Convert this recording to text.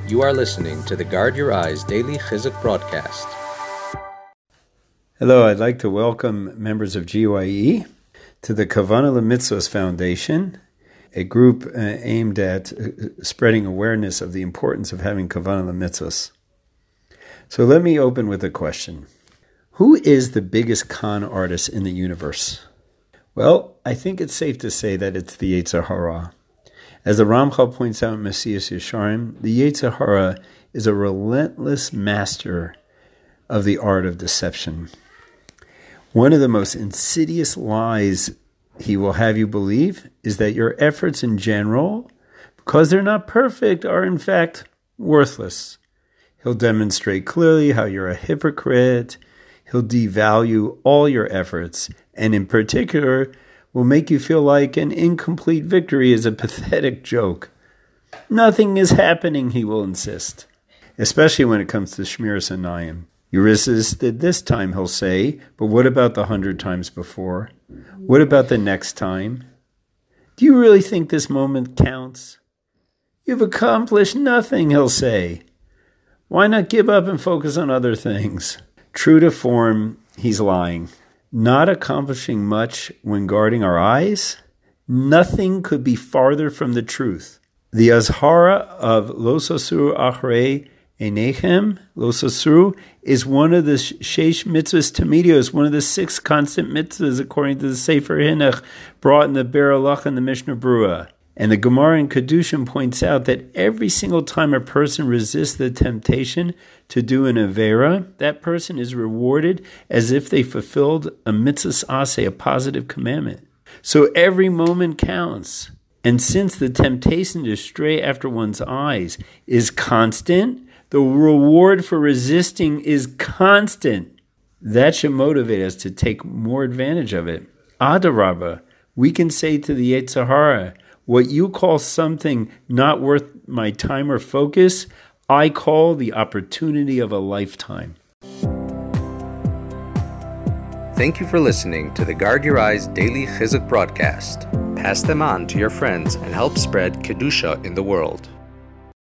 You are listening to the Guard Your Eyes Daily Chizuk broadcast. Hello, I'd like to welcome members of GYE to the Kavanah L'Mitzvos Foundation, a group aimed at spreading awareness of the importance of having Kavanah L'Mitzvos. So let me open with a question. Who is the biggest con artist in the universe? Well, I think it's safe to say that it's the Yetzer Hara. As the Ramchal points out in Mesilas Yesharim, the Yetzer Hara is a relentless master of the art of deception. One of the most insidious lies he will have you believe is that your efforts in general, because they're not perfect, are in fact worthless. He'll demonstrate clearly how you're a hypocrite. He'll devalue all your efforts, and in particular, will make you feel like an incomplete victory is a pathetic joke. Nothing is happening, he will insist, especially when it comes to Shmiras Einayim. You resisted this time, he'll say, but what about the 100 times before? What about the next time? Do you really think this moment counts? You've accomplished nothing, he'll say. Why not give up and focus on other things? True to form, he's lying. Not accomplishing much when guarding our eyes? Nothing could be farther from the truth. The Azhara of Lo Sasru Achrei Einechem, Lo Sasru, is one of the Sheish Mitzvahs Tamidos, one of the 6 constant mitzvahs according to the Sefer Hinech brought in the Ber Halacha and the Mishnah Berurah. And the Gemara in Kedushin points out that every single time a person resists the temptation to do an Avera, that person is rewarded as if they fulfilled a mitzvah aseh, a positive commandment. So every moment counts. And since the temptation to stray after one's eyes is constant, the reward for resisting is constant. That should motivate us to take more advantage of it. Adarabba, we can say to the Yetzer Hara, what you call something not worth my time or focus, I call the opportunity of a lifetime. Thank you for listening to the Guard Your Eyes Daily Chizuk broadcast. Pass them on to your friends and help spread Kedusha in the world.